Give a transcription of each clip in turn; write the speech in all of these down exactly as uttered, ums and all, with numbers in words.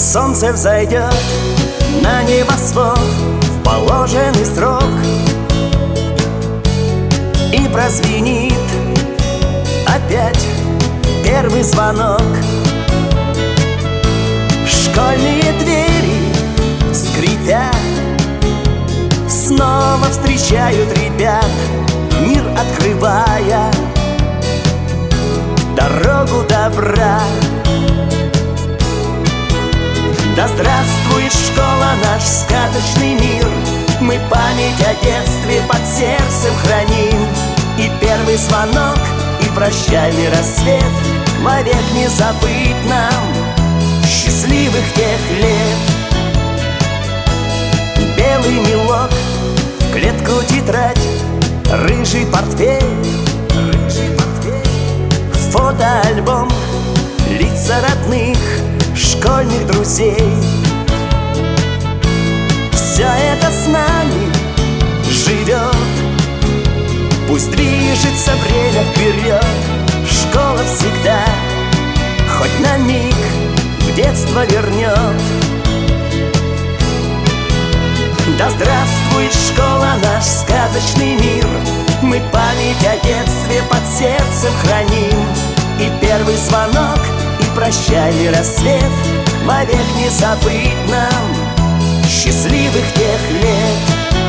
Солнце взойдет на небосвод в положенный срок, и прозвенит опять первый звонок. Школьные двери скрипят, снова встречают ребят, мир открывая дорогу добра. Да здравствует школа, наш сказочный мир! Мы память о детстве под сердцем храним. И первый звонок, и прощальный рассвет вовек не забыть нам счастливых тех лет. Белый мелок, в клетку тетрадь, рыжий портфель, рыжий портфель, фотоальбом, лица родных, школьных друзей. Все это с нами живет, пусть движется время вперед. Школа всегда, хоть на миг, в детство вернет. Да здравствует школа, наш сказочный мир! Мы память о детстве под сердцем храним. И первый звонок, и прощальный рассвет вовек не забыть нам счастливых тех лет.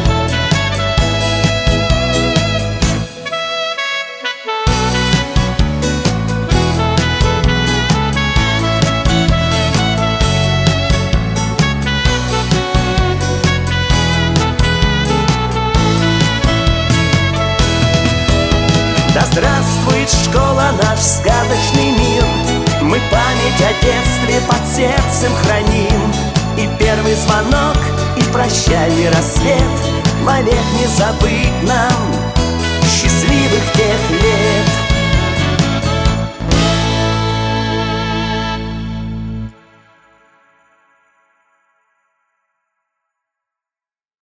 Да здравствует школа, наш сказочный мир! Мы память о детстве под сердцем храним. И первый звонок, и прощальный рассвет вовек не забыть нам счастливых тех лет.